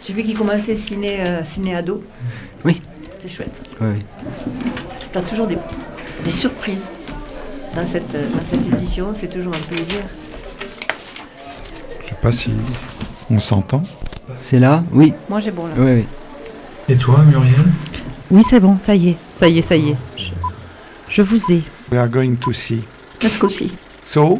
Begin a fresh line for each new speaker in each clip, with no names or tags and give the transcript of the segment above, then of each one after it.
J'ai vu qu'il commençait ciné ado.
Oui.
C'est chouette.
Oui.
T'as toujours des surprises dans cette édition, c'est toujours un plaisir.
Je sais pas si on s'entend.
C'est là ? Oui.
Moi j'ai bon là.
Oui, oui.
Et toi, Muriel?
Oui, c'est bon, ça y est. Je vous ai.
We are going to see.
Let's go see.
So,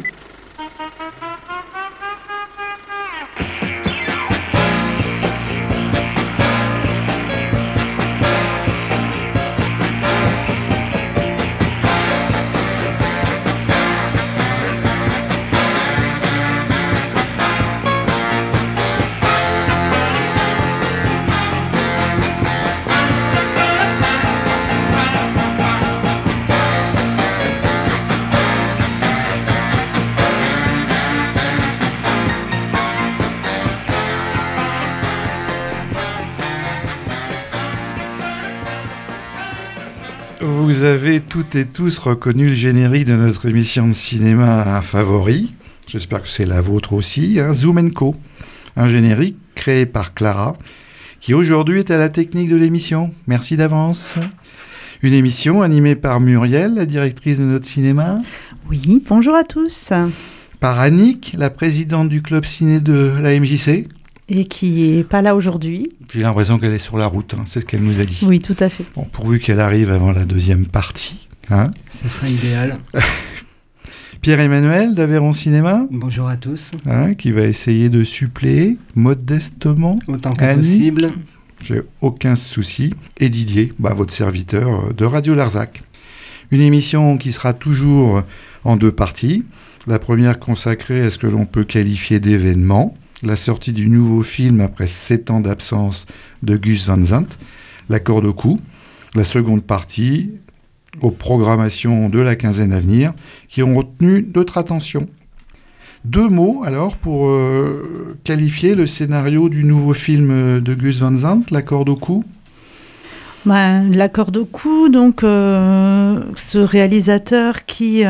vous avez toutes et tous reconnu le générique de notre émission de cinéma favori. J'espère que c'est la vôtre aussi, hein, Zoom & Co. Un générique créé par Clara, qui aujourd'hui est à la technique de l'émission. Merci d'avance. Une émission animée par Muriel, la directrice de notre cinéma.
Oui, bonjour à tous.
Par Annick, la présidente du club ciné de la MJC.
Et qui n'est pas là aujourd'hui.
J'ai l'impression qu'elle est sur la route, hein, c'est ce qu'elle nous a dit.
Oui, tout à fait.
Bon, pourvu qu'elle arrive avant la deuxième partie. Hein.
Ce serait idéal.
Pierre-Emmanuel d'Aveyron Cinéma.
Bonjour à tous.
Hein, qui va essayer de suppléer modestement.
Autant que possible.
J'ai aucun souci. Et Didier, votre serviteur de Radio Larzac. Une émission qui sera toujours en deux parties. La première consacrée à ce que l'on peut qualifier d'événement. La sortie du nouveau film après 7 ans d'absence de Gus Van Sant, L'accord de cou. La seconde partie aux programmations de la quinzaine à venir qui ont retenu notre attention. 2 mots alors pour qualifier le scénario du nouveau film de Gus Van Sant, L'accord de cou.
L'accord de cou, donc ce réalisateur qui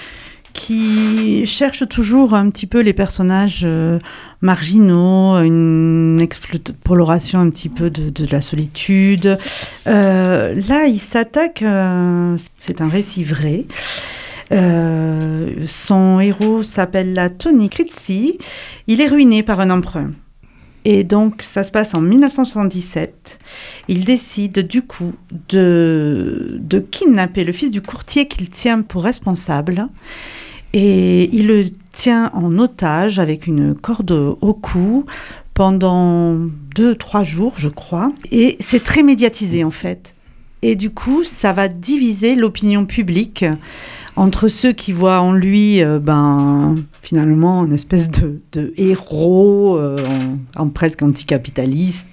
cherche toujours un petit peu les personnages marginaux, une exploration un petit peu de la solitude. Là, il s'attaque, c'est un récit vrai. Son héros s'appelle Tony Crizzi. Il est ruiné par un emprunt. Et donc, ça se passe en 1977. Il décide du coup de kidnapper le fils du courtier qu'il tient pour responsable. Et il le tient en otage avec une corde au cou pendant 2-3 jours, je crois. Et c'est très médiatisé, en fait. Et du coup, ça va diviser l'opinion publique entre ceux qui voient en lui, finalement, une espèce de héros en presque anticapitaliste,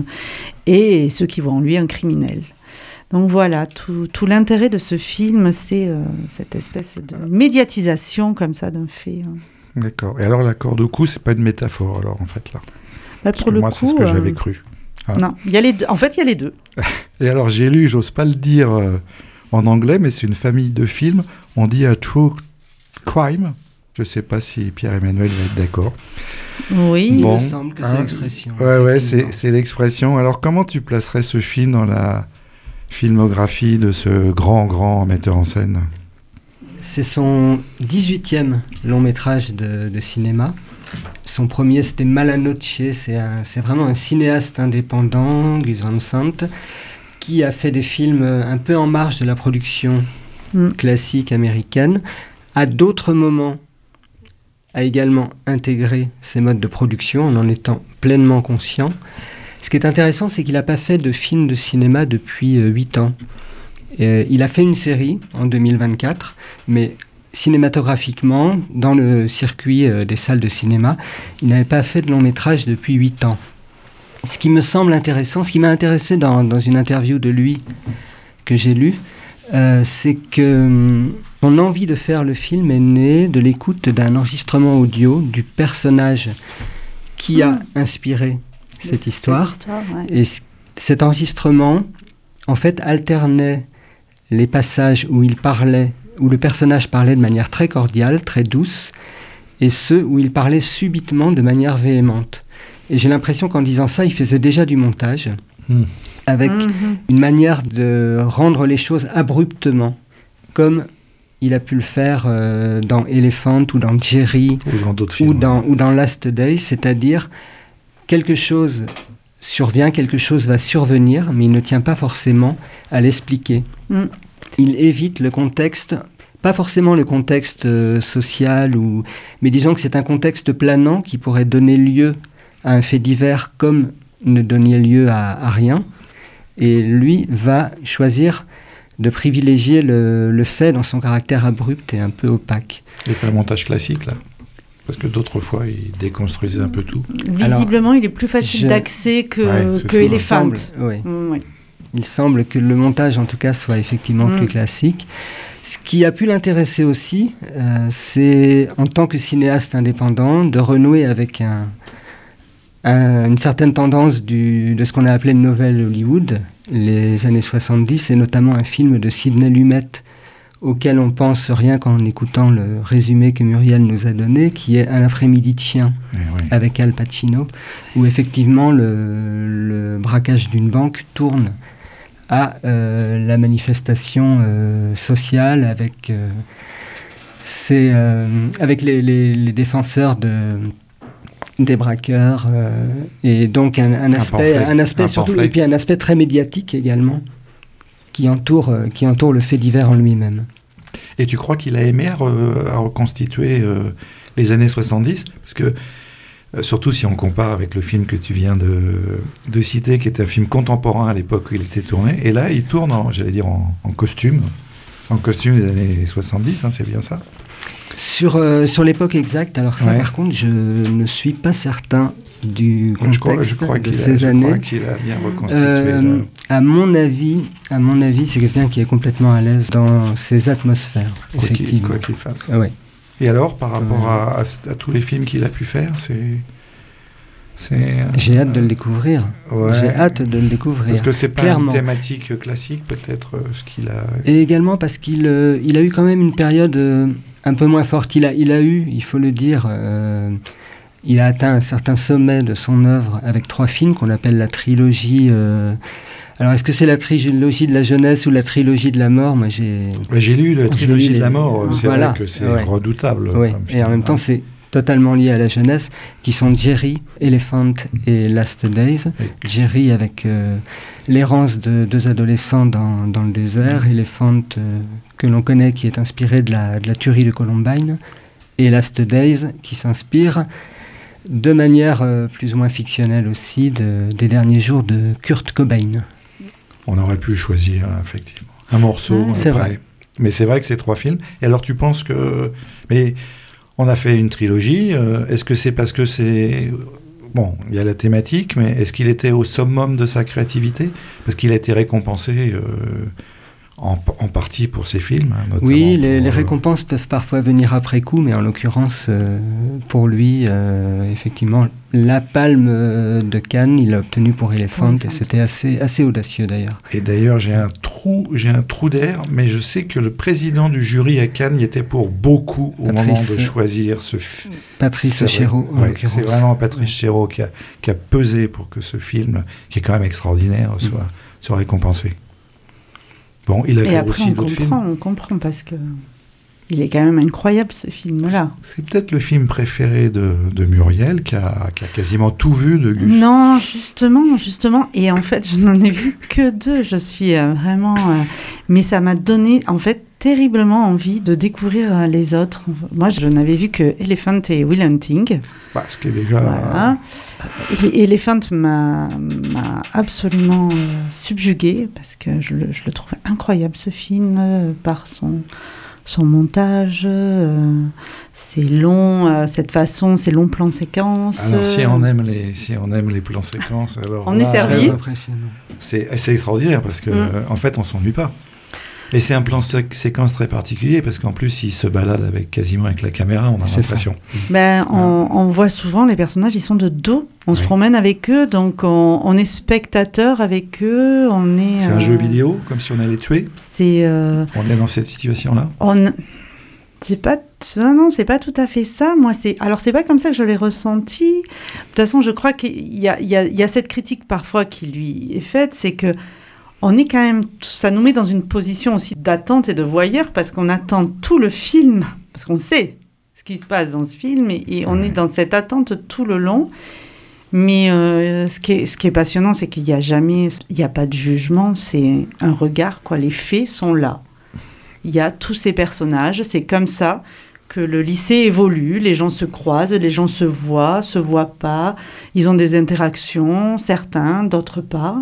et ceux qui voient en lui un criminel. Donc voilà, tout l'intérêt de ce film, c'est cette espèce de médiatisation comme ça d'un fait.
D'accord. Et alors, l'accord de cou, c'est pas une métaphore, alors, en fait, là.
Parce que moi,
c'est ce que j'avais cru.
Hein. Non, il y a les deux. En fait, il y a les deux.
Et alors, j'ai lu, j'ose pas le dire en anglais, mais c'est une famille de films. On dit un true crime. Je sais pas si Pierre-Emmanuel va être d'accord.
Oui.
Il me semble que c'est l'expression.
Ouais, c'est l'expression. Alors, comment tu placerais ce film dans la filmographie de ce grand metteur en scène?
C'est son 18e long métrage de cinéma. Son premier, c'était Malanoche. C'est vraiment un cinéaste indépendant, Gus Van Sant, qui a fait des films un peu en marge de la production classique américaine. À d'autres moments, a également intégré ces modes de production en étant pleinement conscient. Ce qui est intéressant, c'est qu'il n'a pas fait de film de cinéma depuis 8 ans. Il a fait une série en 2024, mais cinématographiquement, dans le circuit des salles de cinéma, il n'avait pas fait de long métrage depuis 8 ans. Ce qui me semble intéressant, ce qui m'a intéressé dans une interview de lui que j'ai lue, c'est que son envie de faire le film est née de l'écoute d'un enregistrement audio du personnage qui a inspiré cette histoire.
Ouais.
Et cet enregistrement, en fait, alternait les passages où le personnage parlait de manière très cordiale, très douce, et ceux où il parlait subitement de manière véhémente. Et j'ai l'impression qu'en disant ça, il faisait déjà du montage, avec une manière de rendre les choses abruptement, comme il a pu le faire dans Elephant ou dans Jerry
ou dans d'autres films,
ou dans Last Days, c'est-à-dire quelque chose survient, quelque chose va survenir, mais il ne tient pas forcément à l'expliquer. Il évite le contexte, pas forcément le contexte social, mais disons que c'est un contexte planant qui pourrait donner lieu à un fait divers comme ne donner lieu à rien. Et lui va choisir de privilégier le fait dans son caractère abrupt et un peu opaque.
Il fait un montage classique, là. Parce que d'autres fois, il déconstruisait un peu tout.
Visiblement, il est plus facile d'accès que Elephant.
Il semble que le montage, en tout cas, soit effectivement plus classique. Ce qui a pu l'intéresser aussi, c'est, en tant que cinéaste indépendant, de renouer avec une certaine tendance de ce qu'on a appelé le Nouvelle Hollywood, les années 70, et notamment un film de Sidney Lumet, auquel on pense rien qu'en écoutant le résumé que Muriel nous a donné, qui est Un après-midi de chien, avec Al Pacino, où effectivement le braquage d'une banque tourne à la manifestation sociale avec les défenseurs des braqueurs, et donc un aspect surtout, et puis un aspect très médiatique également, qui entoure le fait divers en lui-même.
Et tu crois qu'il a aimé à reconstituer les années 70 ? Parce que, surtout si on compare avec le film que tu viens de citer, qui était un film contemporain à l'époque où il était tourné, et là, il tourne, en costume des années 70, c'est bien ça ?
Sur l'époque exacte, alors ça, par contre, je ne suis pas certain du contexte de ces années. Je crois qu'il a bien reconstitué. À mon avis, c'est quelqu'un qui est complètement à l'aise dans ses atmosphères, effectivement.
Quoi qu'il fasse. Et alors, par rapport à tous les films qu'il a pu faire,
j'ai hâte de le découvrir. J'ai hâte de le découvrir.
Parce que c'est pas une thématique classique, peut-être, ce qu'il a...
Et également parce qu'il a eu quand même une période un peu moins forte. Il a eu, il faut le dire... il a atteint un certain sommet de son œuvre avec 3 films qu'on appelle la trilogie. Alors, est-ce que c'est la trilogie de la jeunesse ou la trilogie de la mort ? Moi, j'ai lu la trilogie de la mort.
C'est vrai que c'est redoutable.
Et en même temps, c'est totalement lié à la jeunesse, qui sont Jerry, Elephant et Last Days. Jerry avec l'errance de 2 adolescents dans le désert. Elephant, que l'on connaît, qui est inspiré de la tuerie de Columbine. Et Last Days, qui s'inspire de manière plus ou moins fictionnelle aussi des derniers jours de Kurt Cobain.
On aurait pu choisir, effectivement, un morceau.
C'est vrai.
Mais c'est vrai que c'est 3 films. Et alors, tu penses que... Mais on a fait une trilogie. Est-ce que c'est parce que c'est... Bon, il y a la thématique, mais est-ce qu'il était au summum de sa créativité ? Parce qu'il a été récompensé... En partie pour ses films, notamment.
Oui, les récompenses peuvent parfois venir après coup, mais en l'occurrence, pour lui, effectivement, la palme de Cannes, il l'a obtenue pour Elephant, et c'était assez audacieux d'ailleurs.
Et d'ailleurs, j'ai un trou d'air, mais je sais que le président du jury à Cannes y était pour beaucoup au moment de choisir ce film.
Patrice Chéreau, en l'occurrence.
C'est vraiment Patrice Chéreau qui a pesé pour que ce film, qui est quand même extraordinaire, soit récompensé. Bon, il a fait aussi d'autres films.
On comprend parce que il est quand même incroyable ce film-là.
C'est peut-être le film préféré de Muriel qui a quasiment tout vu de Gus.
Non, justement. Et en fait, je n'en ai vu que 2. Je suis vraiment... mais ça m'a donné, en fait, terriblement envie de découvrir les autres. Moi, je n'avais vu que Elephant et Will Hunting.
Ce qui est déjà...
Voilà. Et Elephant m'a absolument subjuguée parce que je le trouve incroyable, ce film, par son montage, ses longs, cette façon, ses longs plans séquences.
Alors, si on aime les plans séquences, alors
on est servi.
C'est extraordinaire parce que en fait, on s'ennuie pas. Et c'est un plan séquence très particulier parce qu'en plus, il se balade quasiment avec la caméra, on a l'impression.
On voit souvent les personnages, ils sont de dos. On se promène avec eux, donc on est spectateur avec eux.
C'est un jeu vidéo, comme si on allait tuer. On est dans cette situation-là.
C'est pas tout à fait ça. Moi, c'est pas comme ça que je l'ai ressenti. De toute façon, je crois qu'il y a cette critique parfois qui lui est faite, c'est que on est quand même, ça nous met dans une position aussi d'attente et de voyeur parce qu'on attend tout le film, parce qu'on sait ce qui se passe dans ce film et on est dans cette attente tout le long. Mais ce qui est passionnant, c'est qu'il n'y a pas de jugement, c'est un regard, quoi. Les faits sont là. Il y a tous ces personnages, c'est comme ça que le lycée évolue, les gens se croisent, les gens se voient pas, ils ont des interactions, certains, d'autres pas.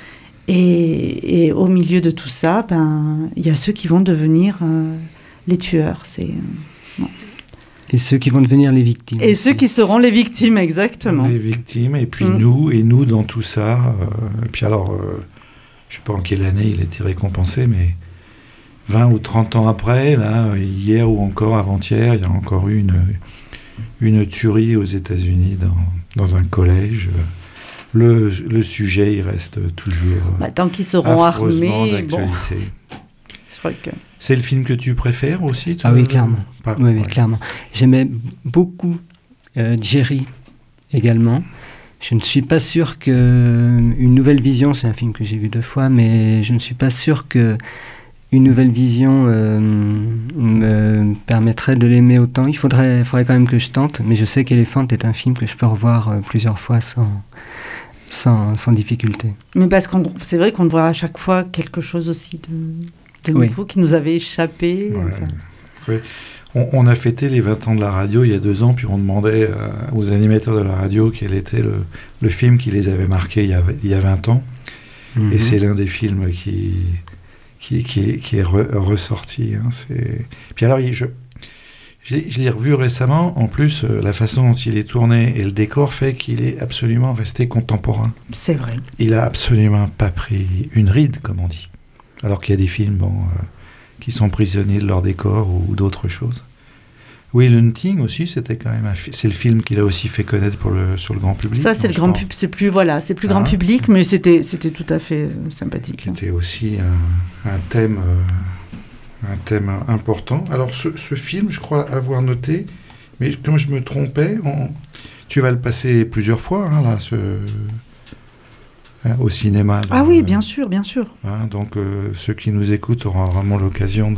Et au milieu de tout ça, il y a ceux qui vont devenir les tueurs.
Et ceux qui vont devenir les victimes.
Et ceux qui seront les victimes, exactement.
Les victimes, et puis nous dans tout ça. Et puis alors, je ne sais pas en quelle année il a été récompensé, mais 20 ou 30 ans après, là, hier ou encore avant-hier, il y a encore eu une tuerie aux États-Unis dans un collège. Le sujet, il reste toujours
tant qu'ils seront armés,
d'actualité.
Je crois que...
C'est le film que tu préfères aussi, toi?
Ah oui, clairement. Oui, clairement. J'aimais beaucoup Jerry également. Je ne suis pas sûr qu'une nouvelle vision, c'est un film que j'ai vu 2 fois, mais je ne suis pas sûr qu'une nouvelle vision me permettrait de l'aimer autant. Il faudrait quand même que je tente, mais je sais qu'Elephant est un film que je peux revoir plusieurs fois sans difficulté.
Mais parce que c'est vrai qu'on voit à chaque fois quelque chose aussi de nouveau qui nous avait échappé.
Oui. On a fêté les 20 ans de la radio il y a 2 ans, puis on demandait aux animateurs de la radio quel était le film qui les avait marqués il y a 20 ans. Et c'est l'un des films qui est ressorti. Hein. Puis alors, je l'ai revu récemment. En plus, la façon dont il est tourné et le décor fait qu'il est absolument resté contemporain.
C'est vrai.
Il n'a absolument pas pris une ride, comme on dit. Alors qu'il y a des films qui sont prisonniers de leur décor ou d'autres choses. Will Hunting aussi, c'était quand même c'est le film qu'il a aussi fait connaître sur le grand public.
Ça, c'est le grand public. C'est plus grand public, mais c'était tout à fait sympathique.
C'était aussi un thème important. Alors, ce film, je crois avoir noté, mais comme je me trompais, tu vas le passer plusieurs fois, hein, là, au cinéma.
Ah oui, bien sûr.
Hein, donc, ceux qui nous écoutent auront vraiment l'occasion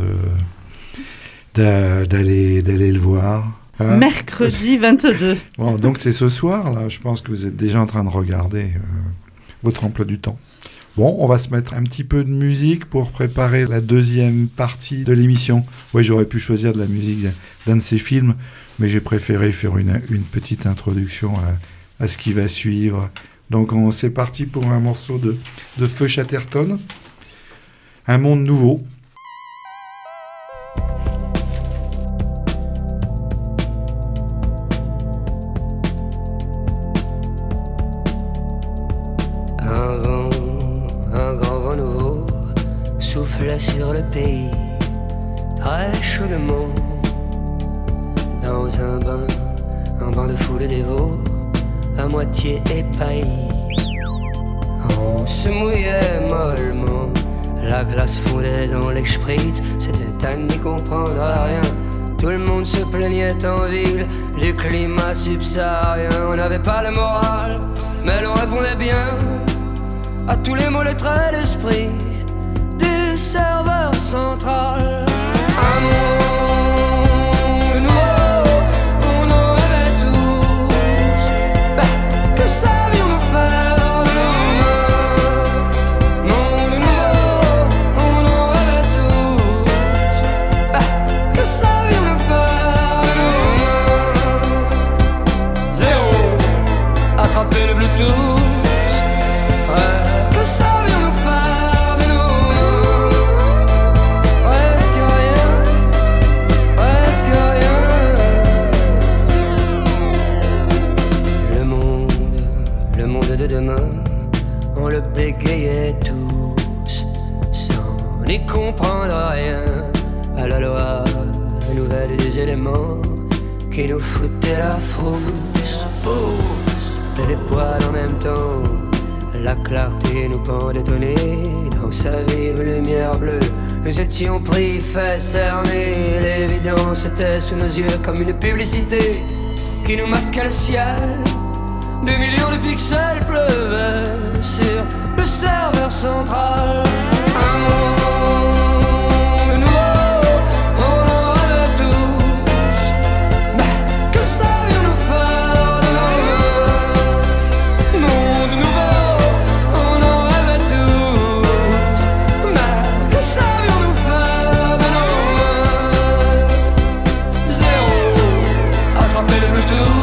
d'aller le voir. Hein.
Mercredi 22.
Bon, donc c'est ce soir, là, je pense que vous êtes déjà en train de regarder votre emploi du temps. Bon, on va se mettre un petit peu de musique pour préparer la deuxième partie de l'émission. Oui, j'aurais pu choisir de la musique d'un de ces films, mais j'ai préféré faire une petite introduction à ce qui va suivre. Donc c'est parti pour un morceau de Feu Chatterton, Un monde nouveau.
Un grand vent nouveau souffle sur le pays, très chaudement, dans un bain de foule dévot, à moitié épaillis. On se mouillait mollement, la glace fondait dans les spritz, c'était à n'y comprendre rien. Tout le monde se plaignait en ville du climat subsaharien. On n'avait pas le moral, mais l'on répondait bien à tous les mots, les traits d'esprit du serveur central. Un monde nouveau, on en rêvait tous. Que savions-nous faire de nos mains? Monde nouveau, on en rêvait tous. Que savions-nous faire de nos mains? Zéro, attraper le Bluetooth. On le bégayait tous, sans n'y comprendre rien à la loi nouvelle des éléments qui nous foutaient la frousse. Et les poils en même temps, la clarté nous pendait au nez dans sa vive lumière bleue. Nous étions pris, fait cerner. L'évidence était sous nos yeux comme une publicité qui nous masquait le ciel. Des millions de pixels pleuvaient sur le serveur central. Un monde nouveau, on en rêve tous. Mais que savions-nous faire de demain? Monde nouveau, on en rêve tous. Mais que savions-nous faire de demain? Zéro, attrapez-le tous.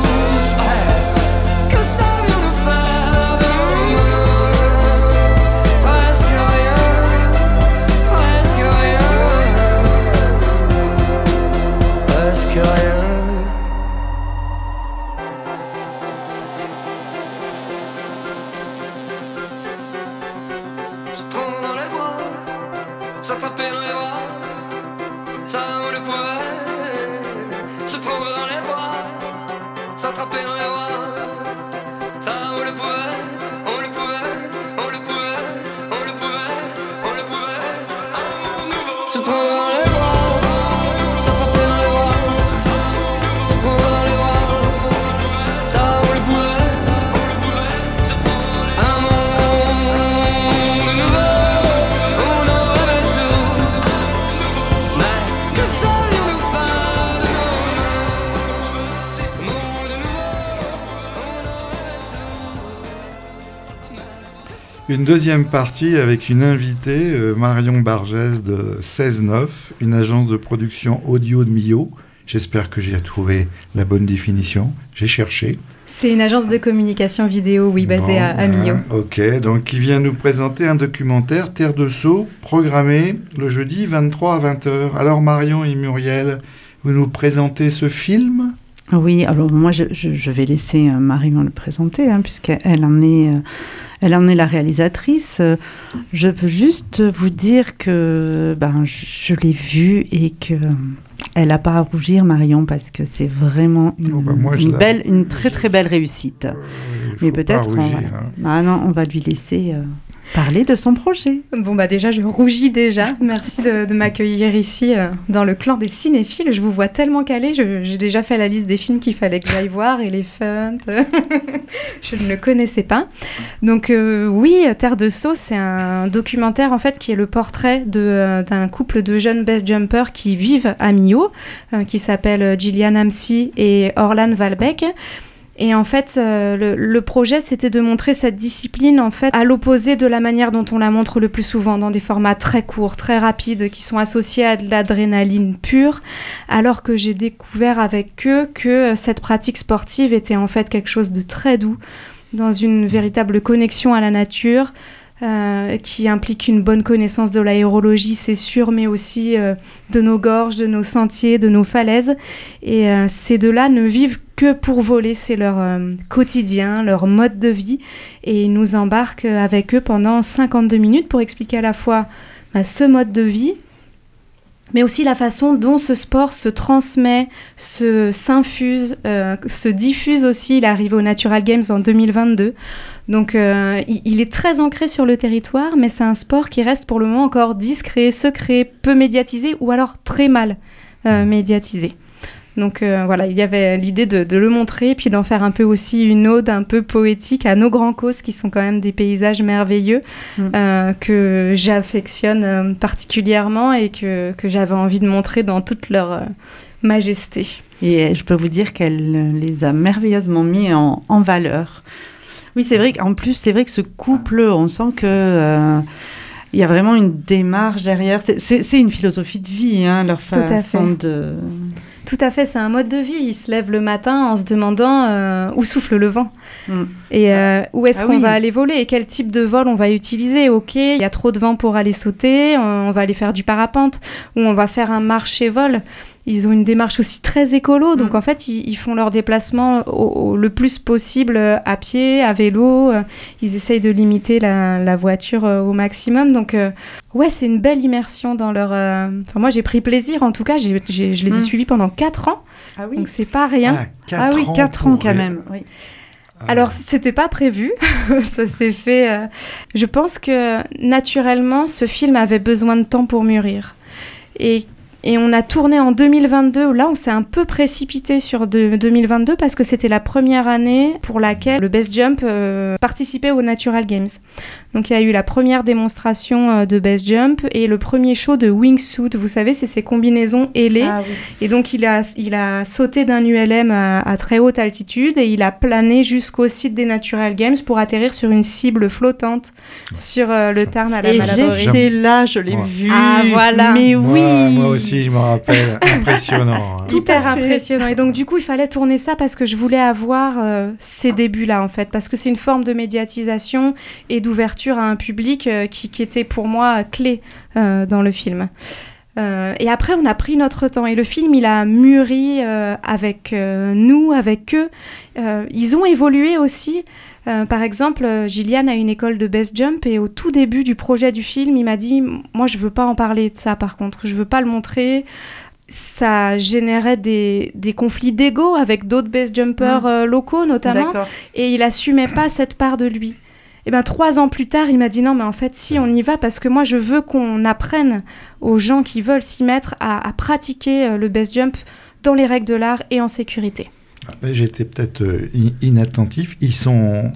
S'attraper dans les bras, ça on le pouvait. Se prendre dans les bras, s'attraper dans les bras, ça on le pouvait, on le pouvait, on le pouvait, on le pouvait, on le pouvait. Un monde nouveau. Se prendre dans les bras, s'attraper dans les bras, se prendre dans les bras, ça on le pouvait, on le pouvait. Se prendre dans les bras. Un monde nouveau.
Une deuxième partie avec une invitée, Marion Bargès de 16-9, une agence de production audio de Millau. J'espère que j'ai trouvé la bonne définition. J'ai cherché.
C'est une agence de communication vidéo, oui, basée à Millau.
Ok, donc qui vient nous présenter un documentaire Terre de Sceaux, programmé le jeudi 23 à 20h. Alors Marion et Muriel, vous nous présentez ce film ?
Oui, alors moi je vais laisser Marion le présenter, puisqu'elle en est la réalisatrice. Je peux juste vous dire que je l'ai vue et que elle n'a pas à rougir, Marion, parce que c'est vraiment une très très belle réussite. Mais peut-être on va lui laisser parler de son projet.
Bon déjà je rougis déjà. Merci de m'accueillir ici dans le clan des cinéphiles. Je vous vois tellement calée. J'ai déjà fait la liste des films qu'il fallait que j'aille voir. Elephant. Je ne le connaissais pas. Donc oui, Terre de Sceaux, c'est un documentaire en fait qui est le portrait d'un couple de jeunes base jumpers qui vivent à Millau, qui s'appellent Gillian Amsi et Orlan Valbeck. Et en fait, le projet, c'était de montrer cette discipline, en fait, à l'opposé de la manière dont on la montre le plus souvent, dans des formats très courts, très rapides, qui sont associés à de l'adrénaline pure, alors que j'ai découvert avec eux que cette pratique sportive était en fait quelque chose de très doux, dans une véritable connexion à la nature, qui implique une bonne connaissance de l'aérologie, c'est sûr, mais aussi de nos gorges, de nos sentiers, de nos falaises. Et ces deux-là ne vivent que pour voler, c'est leur quotidien, leur mode de vie. Et ils nous embarquent avec eux pendant 52 minutes pour expliquer à la fois ce mode de vie, mais aussi la façon dont ce sport se transmet, s'infuse, se diffuse aussi. Il arrive aux Natural Games en 2022. Donc il est très ancré sur le territoire, mais c'est un sport qui reste pour le moment encore discret, secret, peu médiatisé ou alors très mal médiatisé. Donc voilà, il y avait l'idée de le montrer, puis d'en faire un peu aussi une ode un peu poétique à nos grands causes, qui sont quand même des paysages merveilleux, que j'affectionne particulièrement et que j'avais envie de montrer dans toute leur majesté.
Et je peux vous dire qu'elle les a merveilleusement mis en valeur. Oui, c'est vrai qu'en plus, c'est vrai que ce couple, on sent que... il y a vraiment une démarche derrière. C'est une philosophie de vie, leur façon de...
Tout à fait, c'est un mode de vie. Ils se lèvent le matin en se demandant où souffle le vent et où est-ce qu'on va aller voler et quel type de vol on va utiliser. Ok, il y a trop de vent pour aller sauter, on va aller faire du parapente ou on va faire un marché-vol. Ils ont une démarche aussi très écolo, donc en fait, ils font leur déplacement le plus possible à pied, à vélo. Ils essayent de limiter la voiture au maximum. Donc, ouais, c'est une belle immersion dans leur... Enfin, moi, j'ai pris plaisir. En tout cas, je les ai suivis pendant 4 ans.
Ah oui.
Donc, c'est pas rien.
4
4 ans quand même. Oui.
Alors, c'était pas prévu, ça s'est fait... Je pense que, naturellement, ce film avait besoin de temps pour mûrir. Et on a tourné en 2022, là on s'est un peu précipité sur 2022 parce que c'était la première année pour laquelle le Best Jump participait aux Natural Games. Donc il y a eu la première démonstration de Best Jump et le premier show de Wingsuit, vous savez, c'est ces combinaisons ailées. Ah, oui. Et donc il a sauté d'un ULM à très haute altitude et il a plané jusqu'au site des Natural Games pour atterrir sur une cible flottante sur le Tarn à la Maladorie.
J'étais là, je l'ai vu.
Ah voilà.
Mais oui.
Moi aussi, je me rappelle. Impressionnant.
Hyper impressionnant. Et donc du coup, il fallait tourner ça parce que je voulais avoir ces débuts-là en fait, parce que c'est une forme de médiatisation et d'ouverture à un public qui était pour moi clé dans le film. Et après, on a pris notre temps. Et le film, il a mûri avec nous, avec eux. Ils ont évolué aussi. Par exemple, Gillian a une école de Best Jump et au tout début du projet du film, il m'a dit « Moi, je veux pas en parler de ça, par contre. Je veux pas le montrer. » Ça générait des conflits d'ego avec d'autres Best Jumpers locaux, notamment. D'accord. Et il assumait pas cette part de lui. Et 3 ans plus tard, il m'a dit non, mais en fait, si, on y va parce que moi, je veux qu'on apprenne aux gens qui veulent s'y mettre à pratiquer le best jump dans les règles de l'art et en sécurité.
J'étais peut-être inattentif. Ils sont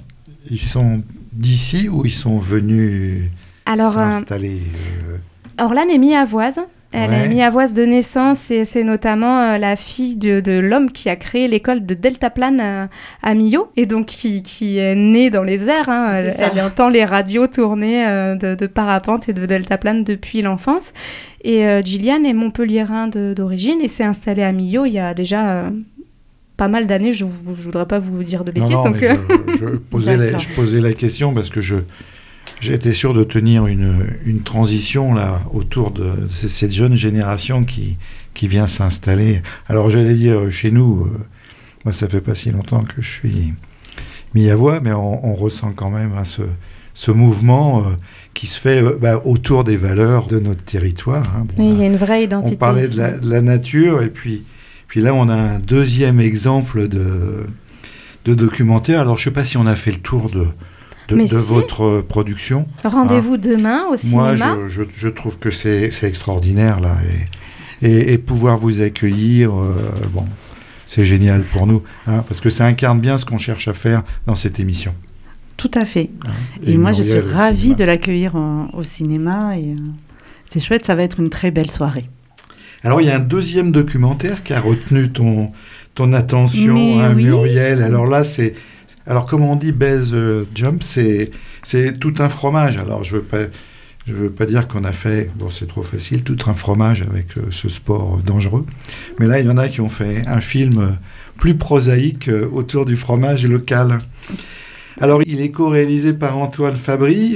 d'ici ou ils sont venus s'installer
Orlan est miavoise. Elle est miavoise de naissance et c'est notamment la fille de l'homme qui a créé l'école de deltaplane à Millau et donc qui est née dans les airs. Elle entend les radios tourner de parapente et de deltaplane depuis l'enfance. Et Gillian est montpelliérain d'origine et s'est installée à Millau il y a déjà... pas mal d'années, je voudrais pas vous dire de bêtises.
Non, je posais la question parce que j'étais sûr de tenir une transition là autour de cette jeune génération qui vient s'installer. Alors j'allais dire chez nous, moi ça fait pas si longtemps que je suis miavois, mais on ressent quand même ce mouvement qui se fait autour des valeurs de notre territoire.
Oui, il y a une vraie identité.
On parlait de la nature et puis là on a un deuxième exemple de documentaire. Alors je sais pas si on a fait le tour de votre production.
Rendez-vous demain au cinéma.
Moi, je trouve que c'est extraordinaire, là. Et pouvoir vous accueillir, c'est génial pour nous. Parce que ça incarne bien ce qu'on cherche à faire dans cette émission.
Tout à fait. Et moi, je suis ravie de l'accueillir au cinéma. Et c'est chouette, ça va être une très belle soirée.
Alors, il y a un deuxième documentaire qui a retenu ton attention, Muriel. Alors là, alors, comme on dit Best Jump, c'est tout un fromage. Alors, je veux pas dire qu'on a fait, c'est trop facile, tout un fromage avec ce sport dangereux. Mais là, il y en a qui ont fait un film plus prosaïque autour du fromage local. Alors, il est co-réalisé par Antoine Fabry,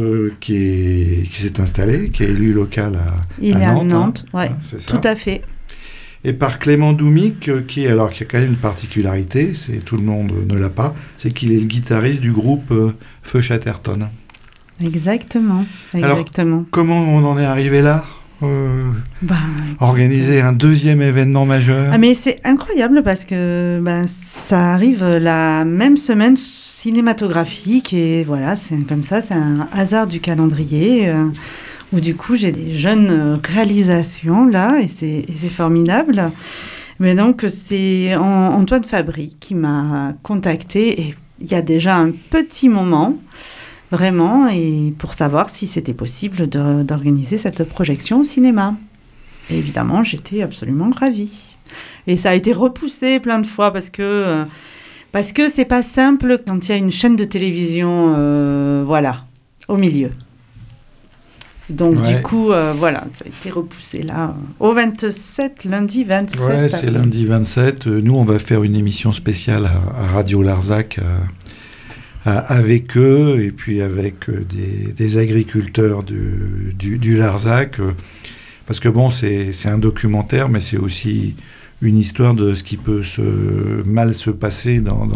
qui s'est installé, qui est élu local à Nantes.
À Nantes, oui, tout à fait.
Et par Clément Doumic, qui a quand même une particularité, tout le monde ne l'a pas, c'est qu'il est le guitariste du groupe Feu Chatterton.
Exactement.
Alors, comment on en est arrivé là organiser un deuxième événement majeur.
Mais c'est incroyable parce que ça arrive la même semaine cinématographique et voilà, c'est comme ça, c'est un hasard du calendrier. Où du coup j'ai des jeunes réalisations là et c'est formidable. Mais donc c'est Antoine Fabry qui m'a contactée et il y a déjà un petit moment vraiment et pour savoir si c'était possible d'organiser cette projection au cinéma. Et évidemment j'étais absolument ravie. Et ça a été repoussé plein de fois parce que c'est pas simple quand il y a une chaîne de télévision au milieu. Donc du coup, ça a été repoussé là, au 27, lundi 27.
Ouais, c'est lundi 27. Nous, on va faire une émission spéciale à Radio Larzac avec eux et puis avec des agriculteurs du Larzac. Parce que c'est un documentaire, mais c'est aussi une histoire de ce qui peut mal se passer dans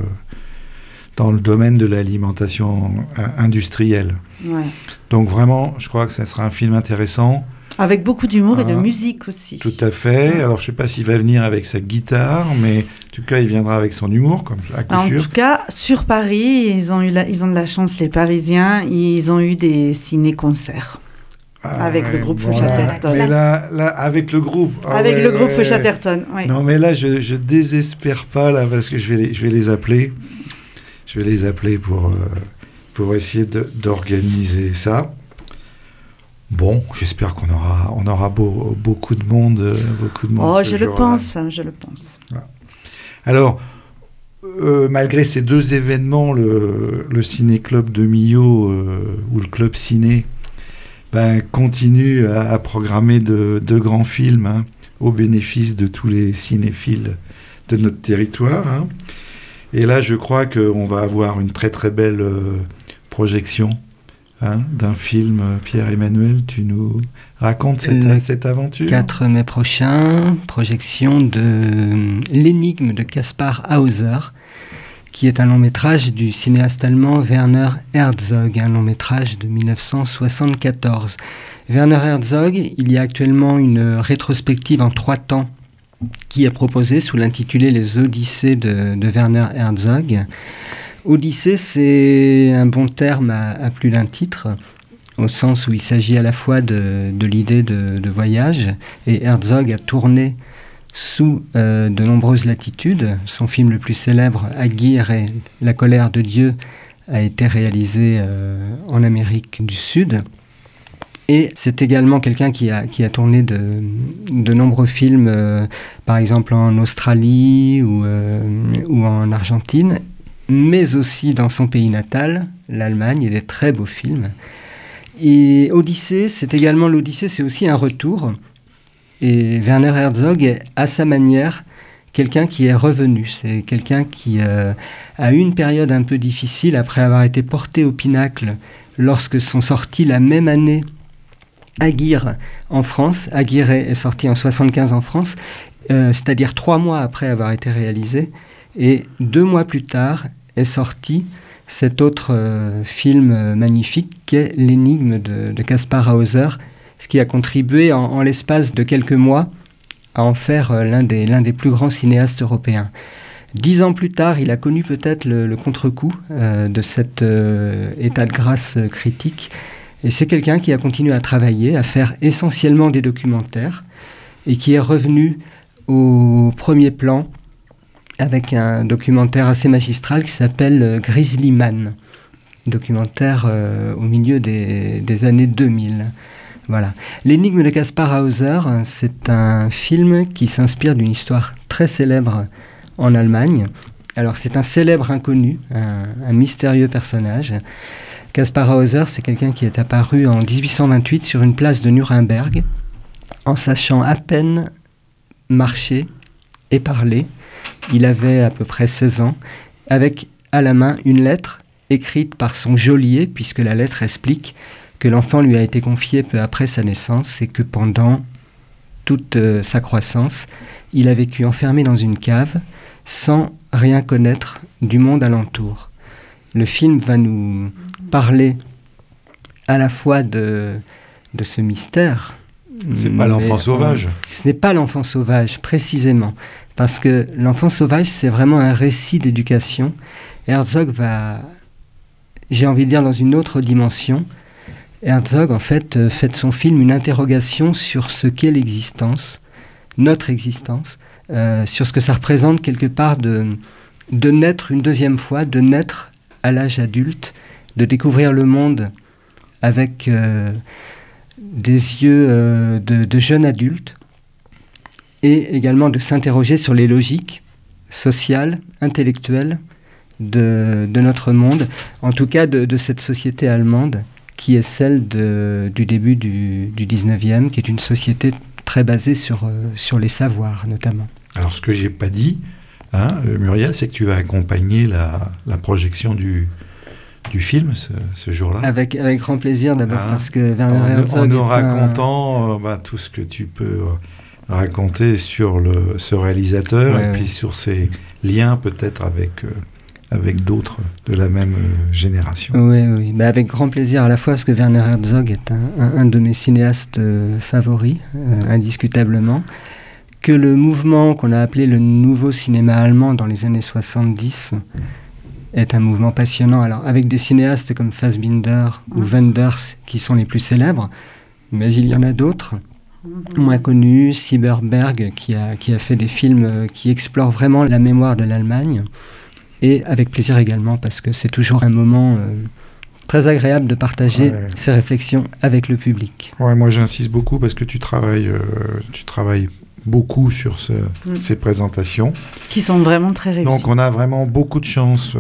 le domaine de l'alimentation industrielle. Ouais. Donc vraiment, je crois que ça sera un film intéressant.
Avec beaucoup d'humour et de
Ah.
musique aussi.
Tout à fait. Alors, je ne sais pas s'il va venir avec sa guitare, mais en tout cas, il viendra avec son humour, comme à coup
En
sûr.
tout cas, sur Paris, ils ont de la chance, les Parisiens. Ils ont eu des ciné-concerts. Avec le groupe Feu Chatterton.
Mais là, avec le groupe.
Avec le groupe Feu Chatterton, oui.
Non, mais là, je désespère pas, là, parce que je vais les appeler. Je vais les appeler pour essayer d'organiser ça. Bon, j'espère qu'on aura beaucoup de monde.
Oh,
ce
je le
jour-là.
pense.
Alors, malgré ces deux événements, le Ciné-Club de Millau ou le Club Ciné, continue à programmer de grands films, hein, au bénéfice de tous les cinéphiles de notre territoire. Hein. Et là, je crois qu'on va avoir une très très belle projection, hein, d'un film. Pierre-Emmanuel, tu nous racontes cette aventure ?
4 mai prochain, projection de L'énigme de Kaspar Hauser, qui est un long métrage du cinéaste allemand Werner Herzog, un long métrage de 1974. Werner Herzog, il y a actuellement une rétrospective en 3 temps qui est proposée sous l'intitulé Les Odyssées de Werner Herzog. Odyssée, c'est un bon terme à plus d'un titre, au sens où il s'agit à la fois de l'idée de voyage, et Herzog a tourné sous de nombreuses latitudes. Son film le plus célèbre, Aguirre et la colère de Dieu, a été réalisé en Amérique du Sud. Et c'est également quelqu'un qui a tourné de nombreux films, par exemple en Australie ou en Argentine, mais aussi dans son pays natal, l'Allemagne, et des très beaux films. Et Odyssée, c'est également l'Odyssée, c'est aussi un retour. Et Werner Herzog est, à sa manière, quelqu'un qui est revenu. C'est quelqu'un qui a eu une période un peu difficile après avoir été porté au pinacle lorsque sont sortis la même année Aguirre en France. Aguirre est sorti en 1975 en France, c'est-à-dire 3 mois après avoir été réalisé. Et 2 mois plus tard est sorti cet autre film magnifique qu'est L'énigme de Kaspar Hauser, ce qui a contribué en l'espace de quelques mois à en faire l'un des plus grands cinéastes européens. 10 ans plus tard, il a connu peut-être le contre-coup de cet état de grâce critique. Et c'est quelqu'un qui a continué à travailler, à faire essentiellement des documentaires, et qui est revenu au premier plan avec un documentaire assez magistral qui s'appelle Grizzly Man, documentaire au milieu des années 2000. Voilà. L'énigme de Kaspar Hauser, c'est un film qui s'inspire d'une histoire très célèbre en Allemagne. Alors c'est un célèbre inconnu, un mystérieux personnage. Kaspar Hauser, c'est quelqu'un qui est apparu en 1828 sur une place de Nuremberg, en sachant à peine marcher et parler. Il avait à peu près 16 ans, avec à la main une lettre écrite par son geôlier, puisque la lettre explique que l'enfant lui a été confié peu après sa naissance et que pendant toute sa croissance, il a vécu enfermé dans une cave sans rien connaître du monde alentour. Le film va nous parler à la fois de ce mystère.
C'est pas l'enfant sauvage.
Ce n'est pas l'enfant sauvage, précisément. Parce que l'enfant sauvage, c'est vraiment un récit d'éducation. Herzog va, j'ai envie de dire, dans une autre dimension. Herzog, en fait de son film une interrogation sur ce qu'est l'existence, notre existence, sur ce que ça représente quelque part de naître une deuxième fois, de naître à l'âge adulte, de découvrir le monde avec des yeux de jeune adulte, et également de s'interroger sur les logiques sociales, intellectuelles de notre monde, en tout cas de cette société allemande qui est celle du début du 19e, qui est une société très basée sur les savoirs notamment.
Alors ce que j'ai pas dit, hein, Muriel, c'est que tu vas accompagner la projection du film ce jour-là.
Avec grand plaisir d'abord, parce que Werner Herzog
en nous racontant tout ce que tu peux raconter sur ce réalisateur, et puis sur ses liens peut-être avec d'autres de la même génération.
Oui. Avec grand plaisir à la fois parce que Werner Herzog est un de mes cinéastes favoris, indiscutablement, que le mouvement qu'on a appelé le nouveau cinéma allemand dans les années 70 est un mouvement passionnant. Alors, avec des cinéastes comme Fassbinder ou Wenders qui sont les plus célèbres, mais il y en a d'autres, moins connus, Sieberberg qui a fait des films qui explorent vraiment la mémoire de l'Allemagne, et avec plaisir également parce que c'est toujours un moment très agréable de partager ces réflexions avec le public.
Ouais, moi j'insiste beaucoup parce que tu travailles beaucoup sur ces présentations.
Qui sont vraiment très réussies.
Donc on a vraiment beaucoup de chance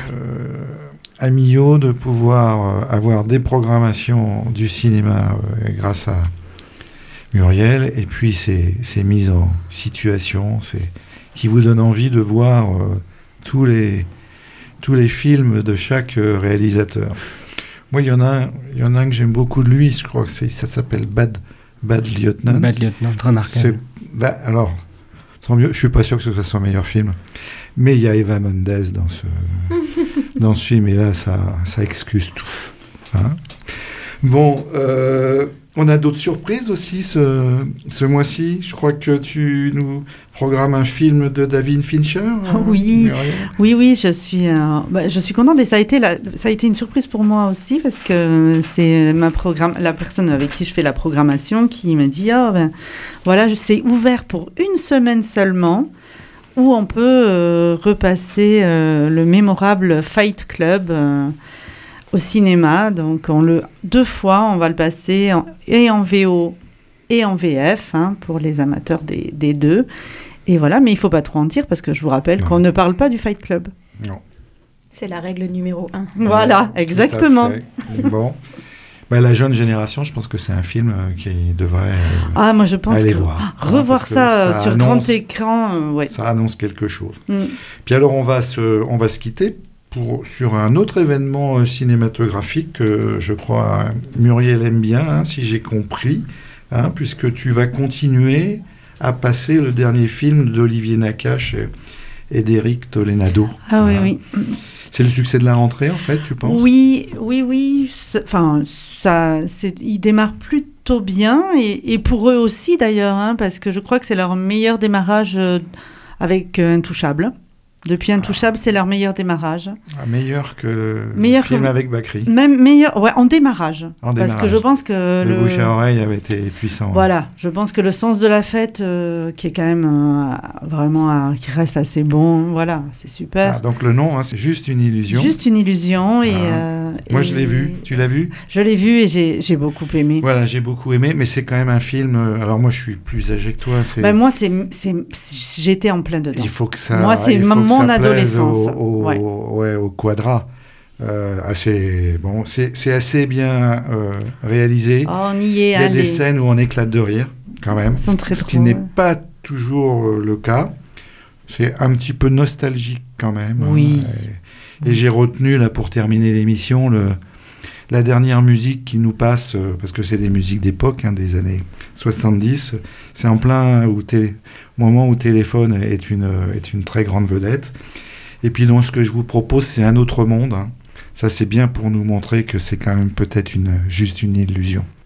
à Millau de pouvoir avoir des programmations du cinéma grâce à Muriel, et puis ces mises en situation qui vous donnent envie de voir tous les films de chaque réalisateur. Moi, il y en a un que j'aime beaucoup de lui, je crois que ça s'appelle Bad Lieutenant.
Bad Lieutenant, remarquable.
Alors, tant mieux, je suis pas sûr que ce soit son meilleur film, mais il y a Eva Mendes dans ce film, et là, ça excuse tout. Hein. Bon, on a d'autres surprises aussi ce mois-ci. Je crois que tu nous programmes un film de David Fincher.
Oui, je suis contente, et ça a été une surprise pour moi aussi, parce que c'est la personne avec qui je fais la programmation qui m'a dit c'est ouvert pour une semaine seulement, où on peut repasser le mémorable Fight Club au cinéma. Donc 2 fois, on va le passer et en VO et en VF, pour les amateurs des deux. Et voilà, mais il ne faut pas trop en dire, parce que je vous rappelle qu'on ne parle pas du Fight Club.
Non.
C'est la règle numéro 1.
Voilà, exactement.
Bon. La jeune génération, je pense que c'est un film qui devrait
moi je pense
aller voir.
Revoir ça sur grand écran,
ça annonce quelque chose. Puis alors on va se quitter sur un autre événement cinématographique que je crois Muriel aime bien, si j'ai compris, puisque tu vas continuer à passer le dernier film d'Olivier Nakache et d'Éric Toledano.
Oui.
C'est le succès de la rentrée, en fait, tu penses ?
Oui. Il démarre plutôt bien, et pour eux aussi d'ailleurs, parce que je crois que c'est leur meilleur démarrage avec Intouchable. Depuis Intouchable, c'est leur meilleur démarrage.
Meilleur que le film avec Bakri.
Même meilleur, en démarrage. Parce que je pense que
le bouche à oreille avait été puissant.
Voilà, je pense que le sens de la fête, qui est quand même vraiment, qui reste assez bon, voilà, c'est super.
Donc le nom, c'est Juste une illusion.
Juste une illusion.
Moi, je l'ai vu. Tu l'as vu ?
Je l'ai vu et j'ai beaucoup aimé.
Voilà, j'ai beaucoup aimé, mais c'est quand même un film. Alors moi, je suis plus âgé que toi.
Moi, j'étais en plein dedans.
Il faut que ça.
Moi, c'est mon adolescence.
Au Quadra. C'est assez bien réalisé.
On y est.
Il y a des scènes où on éclate de rire, quand même. Ce qui n'est pas toujours le cas. C'est un petit peu nostalgique, quand même.
Oui.
Et j'ai retenu, là, pour terminer l'émission, la dernière musique qui nous passe, parce que c'est des musiques d'époque, des années 70. C'est en plein moment où Téléphone est une très grande vedette. Et puis donc ce que je vous propose, c'est Un autre monde. Ça, c'est bien pour nous montrer que c'est quand même peut-être juste une illusion.